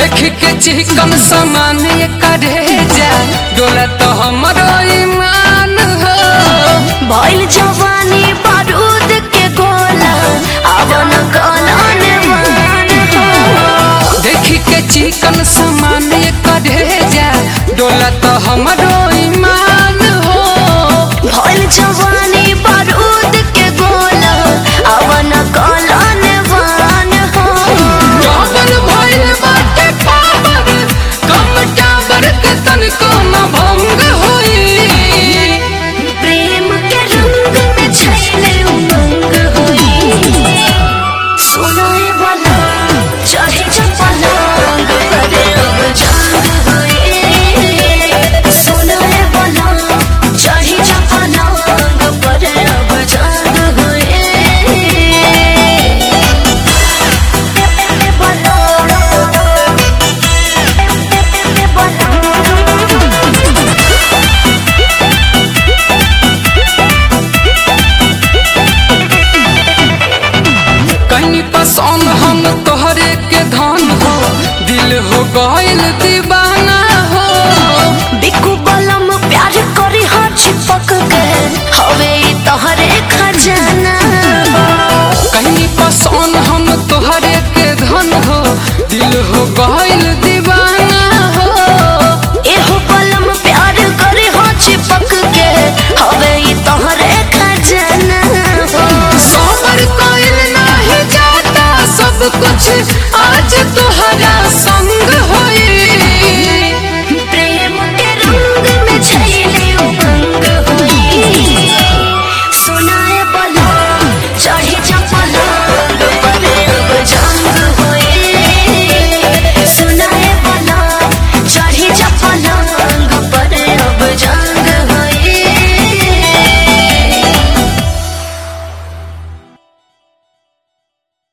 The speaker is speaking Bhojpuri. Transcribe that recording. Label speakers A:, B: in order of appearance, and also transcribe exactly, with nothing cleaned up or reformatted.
A: देख के चिकन सामान ये करे जा डोला तो हमरो ईमान हो।
B: भइल जवानी बारूद के गोला अवन कलन मान हो।
A: देख के चिकन सामान ये करे जा डोला तो हमरो ईमान हो।
B: भइल जवानी बारूद के गोला अवन कलन मान हो।
A: डबल भइल बाटे पावर कम टावर के तनिको न भंग होई।
B: प्रेम के रंग में छैले उमंग होई। सुनाए वाला चाहे चपलांग करे अब जंग होई। सुनाए वाला चाहे चपलांग करे अब जंग होई।
A: कहीं पसंद हम तोहरे के धन हो दिल हो गइल दीवाना हो।
B: बिकु बलम प्यार करी हर चिपक के हवे ई तोहरे खजाना।
A: कहीं पसंद हम तोहरे के धन हो दिल हो गइल दीवाना हो।
B: एहो बलम प्यार करी हर चिपक के हवे ई तोहरे खजाना।
A: सबर कइल नहीं जाता सब कुछ